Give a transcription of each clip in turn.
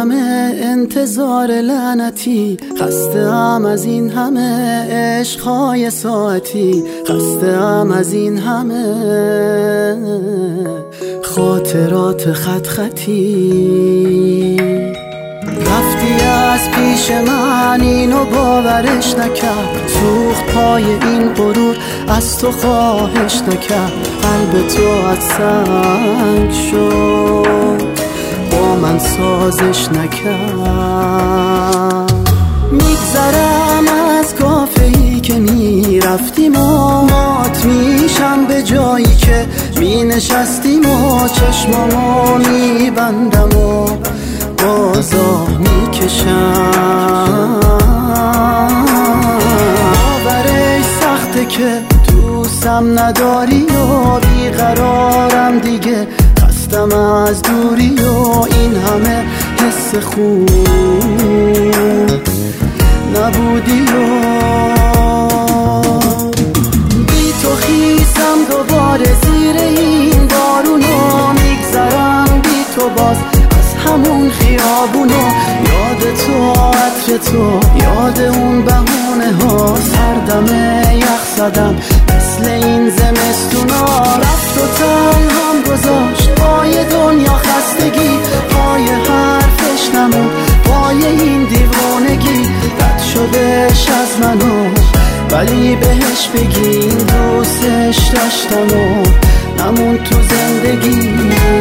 همه انتظار لعنتی، خسته‌ام از این همه عشقهای ساعتی، خسته‌ام از این همه خاطرات خط خطی. رفتی از پیش من اینو باورش نکرد، سوخت پای این غرور از تو خواهش نکرد، قلب تو از سنگ شد با من سازش نکرد. میگذرم از کافه‌ای که میرفتیم و مات میشم به جایی که مینشستیم و چشمامو میبندم و بازا میکشم. باورش سخته که دوستم نداری و بیقرارم دیگه، خستم از دوری و این همه حس خوب نبودی و بی تو خیسم دوباره زیر این بارونو، میگذرم بی تو باز همون خیابونو، یاد تو عطر تو، یاد اون بهونه ها، سردم یخ زدم مثل این زمستونا. رفت و تنهام گذاشت پای دنیا خستگی، پای حرفش نمون پای این دیوانگی، رد شدش از منو ولی بهش بگین دوستش داشتم و نمون تو زندگی.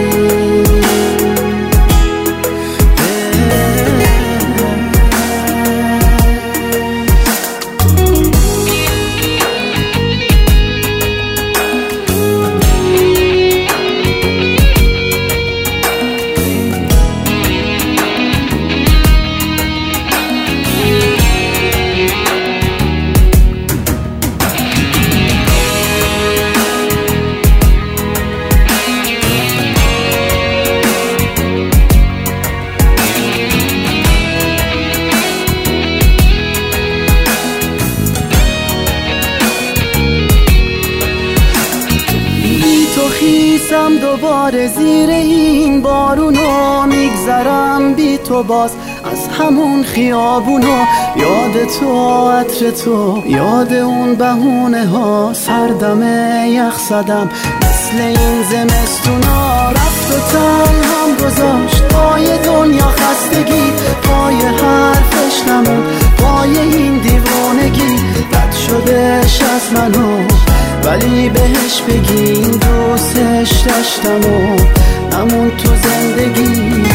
خیسم دوباره زیر این بارونو، میگذرم بی تو باز از همون خیابونو، یاد تو عطر تو، یاد اون بهونه ها، سردم یخ زدم مثل این زمستونا. رفت و تنهام گذاشت پای دنیا خستگی، پای حرفش نمون پای این دیوانگی، رد شدش از منو ولی بهش بگین دوستش داشتم و نمون تو زندگی.